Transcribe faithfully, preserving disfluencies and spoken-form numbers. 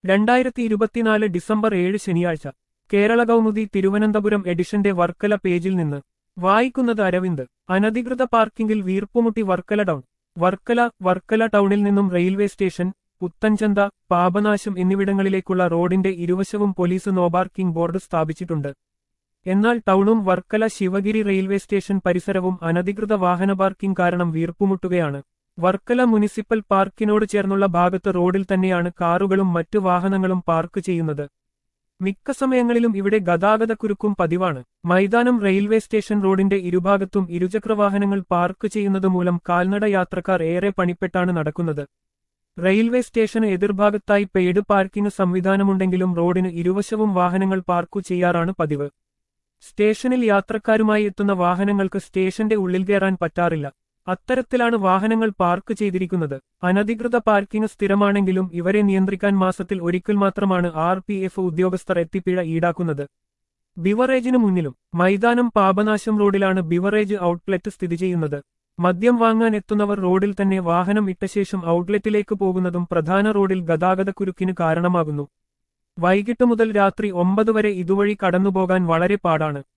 രണ്ടായിരത്തി ഇരുപത്തിനാല് ഡിസംബർ ഏഴ് ശനിയാഴ്ച കേരള കൗമുദി തിരുവനന്തപുരം എഡിഷന്റെ വർക്കല പേജിൽ നിന്ന് വായിക്കുന്നത് അരവിന്ദ്. അനധികൃത പാർക്കിംഗിൽ വീർപ്പുമുട്ടി വർക്കല ടൗൺ. വർക്കല വർക്കല ടൗണിൽ നിന്നും റെയിൽവേ സ്റ്റേഷൻ, പുത്തൻചന്ത, പാപനാശം എന്നിവിടങ്ങളിലേക്കുള്ള റോഡിന്റെ ഇരുവശവും പോലീസ് നോ പാർക്കിംഗ് ബോർഡ് സ്ഥാപിച്ചിട്ടുണ്ട്. എന്നാൽ ടൗണും വർക്കല ശിവഗിരി റെയിൽവേ സ്റ്റേഷൻ പരിസരവും അനധികൃത വാഹന പാർക്കിംഗ് കാരണം വീർപ്പുമുട്ടുകയാണ്. വർക്കല മുനിസിപ്പൽ പാർക്കിനോട് ചേർന്നുള്ള ഭാഗത്ത് റോഡിൽ തന്നെയാണ് കാറുകളും മറ്റു വാഹനങ്ങളും പാർക്ക് ചെയ്യുന്നത്. മിക്ക സമയങ്ങളിലും ഇവിടെ ഗതാഗതക്കുരുക്കും പതിവാണ്. മൈതാനം റെയിൽവേ സ്റ്റേഷൻ റോഡിന്റെ ഇരുഭാഗത്തും ഇരുചക്രവാഹനങ്ങൾ പാർക്ക് ചെയ്യുന്നതുമൂലം കാൽനട യാത്രക്കാർ ഏറെ പണിപ്പെട്ടാണ് നടക്കുന്നത്. റെയിൽവേ സ്റ്റേഷന് എതിർഭാഗത്തായി പെയ്ഡ് പാർക്കിംഗ് സംവിധാനമുണ്ടെങ്കിലും റോഡിന് ഇരുവശവും വാഹനങ്ങൾ പാർക്കു ചെയ്യാറാണ് പതിവ്. സ്റ്റേഷനിൽ യാത്രക്കാരുമായി എത്തുന്ന വാഹനങ്ങൾക്ക് സ്റ്റേഷന്റെ ഉള്ളിൽ കയറാൻ പറ്റാറില്ല. അത്തരത്തിലാണ് വാഹനങ്ങൾ പാർക്ക് ചെയ്തിരിക്കുന്നത്. അനധികൃത പാർക്കിംഗ് സ്ഥിരമാണെങ്കിലും ഇവരെ നിയന്ത്രിക്കാൻ മാസത്തിൽ ഒരിക്കൽ മാത്രമാണ് ആർ പി എഫ് ഉദ്യോഗസ്ഥർ എത്തിപ്പിഴ ഈടാക്കുന്നത്. ബിവറേജിന് മുന്നിലും മൈതാനം പാപനാശം റോഡിലാണ് ബിവറേജ് ഔട്ട്ലെറ്റ് സ്ഥിതി ചെയ്യുന്നത്. മദ്യം വാങ്ങാൻ എത്തുന്നവർ റോഡിൽ തന്നെ വാഹനം ഇട്ട ശേഷം ഔട്ട്ലെറ്റിലേക്ക് പോകുന്നതും പ്രധാന റോഡിൽ ഗതാഗതക്കുരുക്കിന് കാരണമാകുന്നു. വൈകിട്ട് മുതൽ രാത്രി ഒമ്പത് വരെ ഇതുവഴി കടന്നുപോകാൻ വളരെ പാടാണ്.